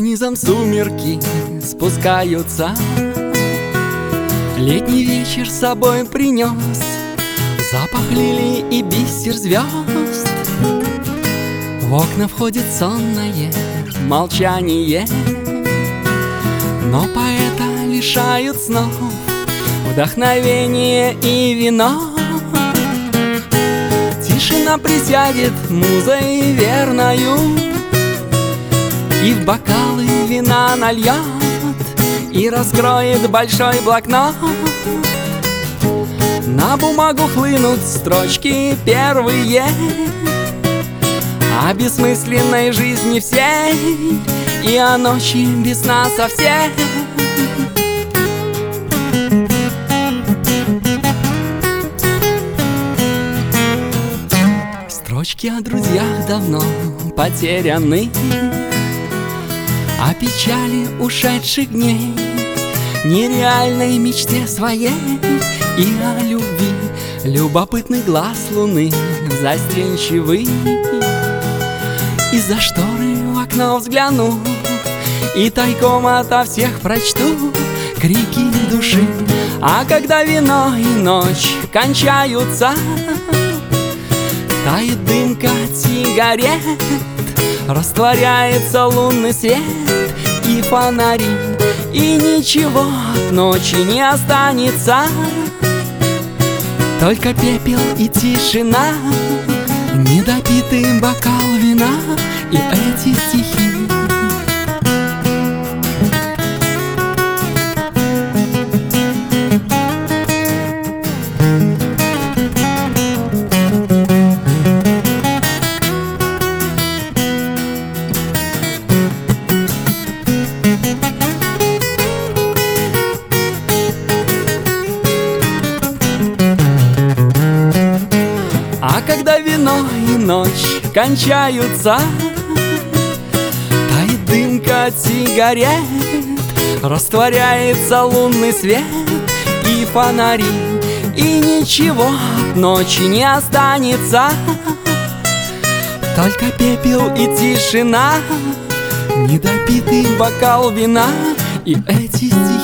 карнизом сумерки спускаются. Летний вечер с собой принес запах лилий и бисер звезд. В окна входит сонное молчание, но поэта лишают снов вдохновение и вино. Тишина присядет музой верною и в бокалы вина нальет, и раскроет большой блокнот. На бумагу хлынут строчки первые о бессмысленной жизни всей и о ночи без сна совсем. Строчки о друзьях давно потеряны, о печали ушедших дней, нереальной мечте своей и о любви. Любопытный глаз луны застенчивый, из-за шторы в окно взгляну и тайком ото всех прочту крики души. А когда вино и ночь кончаются, тает дымка от сигарет, растворяется лунный свет и фонари, и ничего от ночи не останется, только пепел и тишина, недопитый бокал вина и эти стихи. А когда вино и ночь кончаются, тает дымка от сигарет, растворяется лунный свет и фонари, и ничего от ночи не останется, только пепел и тишина, недопитый бокал вина и эти стихи.